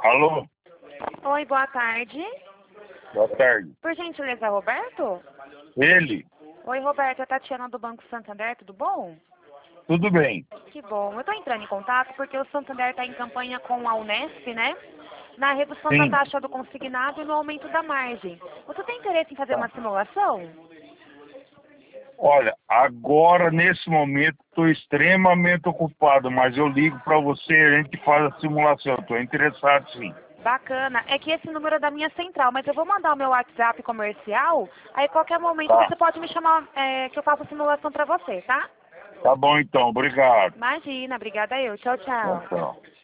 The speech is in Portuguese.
Alô? Oi, boa tarde. Boa tarde. Por gentileza, Roberto? Ele? Oi, Roberto, é a Tatiana do Banco Santander, tudo bom? Tudo bem. Que bom. Eu estou entrando em contato porque o Santander está em campanha com a Unesp, né? Na redução da Sim. taxa do consignado e no aumento da margem. Você tem interesse em fazer Tá. uma simulação? Olha, agora, nesse momento, estou extremamente ocupado, mas eu ligo para você e a gente faz a simulação. Estou interessado, sim. Bacana. É que esse número é da minha central, mas eu vou mandar o meu WhatsApp comercial, aí qualquer momento Tá. você pode me chamar que eu faça a simulação para você, tá? Tá bom, então. Obrigado. Imagina, obrigada eu. Tchau, Tchau, tchau. tchau.